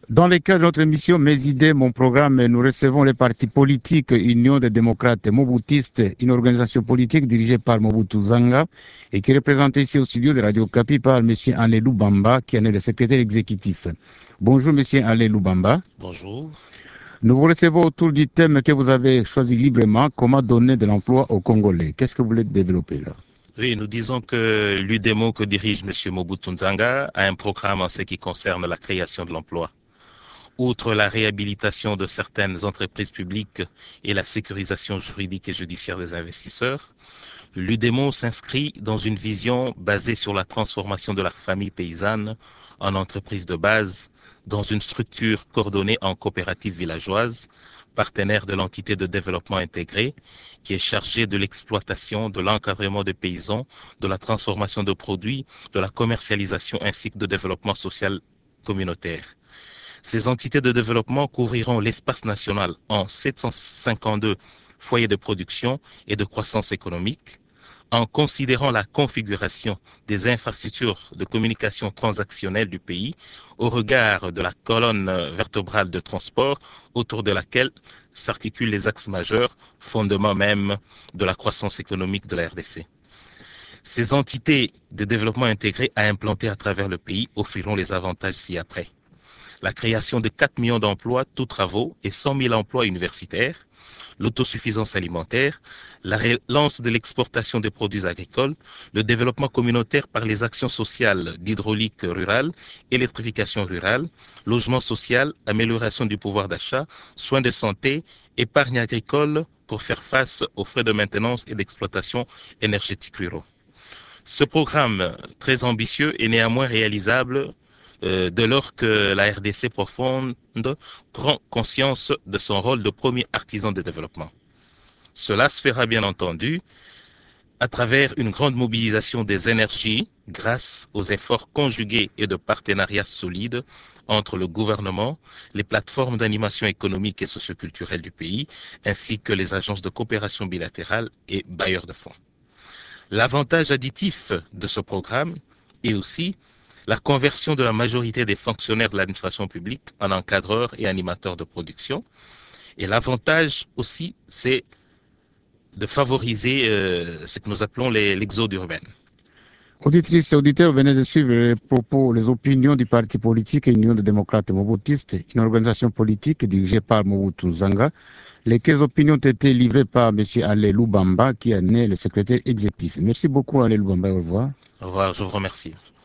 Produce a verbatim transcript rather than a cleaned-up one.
Dans le cadre de notre émission Mes idées, mon programme, nous recevons les partis politiques Union des démocrates Moboutistes, une organisation politique dirigée par Mobutu Zanga et qui est représentée ici au studio de Radio Kapi par M. Alain Loubamba, qui en est le secrétaire exécutif. Bonjour M. Alain Loubamba. Bonjour. Nous vous recevons autour du thème que vous avez choisi librement, comment donner de l'emploi aux Congolais. Qu'est-ce que vous voulez développer là? Oui, nous disons que l'U D E M O que dirige M. Mobutu Zanga a un programme en ce qui concerne la création de l'emploi. Outre la réhabilitation de certaines entreprises publiques et la sécurisation juridique et judiciaire des investisseurs, l'U D E M O s'inscrit dans une vision basée sur la transformation de la famille paysanne en entreprise de base, dans une structure coordonnée en coopérative villageoise, partenaire de l'entité de développement intégré, qui est chargée de l'exploitation, de l'encadrement des paysans, de la transformation de produits, de la commercialisation ainsi que de développement social communautaire. Ces entités de développement couvriront l'espace national en sept cent cinquante-deux foyers de production et de croissance économique, en considérant la configuration des infrastructures de communication transactionnelle du pays au regard de la colonne vertébrale de transport autour de laquelle s'articulent les axes majeurs, fondement même de la croissance économique de la R D C. Ces entités de développement intégré à implanter à travers le pays offriront les avantages ci-après. La création de quatre millions d'emplois, tous travaux, et cent mille emplois universitaires, l'autosuffisance alimentaire, la relance de l'exportation des produits agricoles, le développement communautaire par les actions sociales d'hydraulique rurale, électrification rurale, logement social, amélioration du pouvoir d'achat, soins de santé, épargne agricole pour faire face aux frais de maintenance et d'exploitation énergétique ruraux. Ce programme très ambitieux est néanmoins réalisable Euh, dès lors que la R D C profonde prend conscience de son rôle de premier artisan de développement. Cela se fera bien entendu à travers une grande mobilisation des énergies grâce aux efforts conjugués et de partenariats solides entre le gouvernement, les plateformes d'animation économique et socioculturelle du pays, ainsi que les agences de coopération bilatérale et bailleurs de fonds. L'avantage additif de ce programme est aussi la conversion de la majorité des fonctionnaires de l'administration publique en encadreurs et animateurs de production. Et l'avantage aussi, c'est de favoriser euh, ce que nous appelons l'exode urbain. Auditrices et auditeurs, venez de suivre les propos, les opinions du parti politique Union des démocrates Moboutistes, une organisation politique dirigée par Mobutu Zanga. Lesquelles opinions ont été livrées par M. Alain Loubamba, qui en est le secrétaire exécutif. Merci beaucoup, Alain Loubamba. Au revoir. Au revoir, je vous remercie.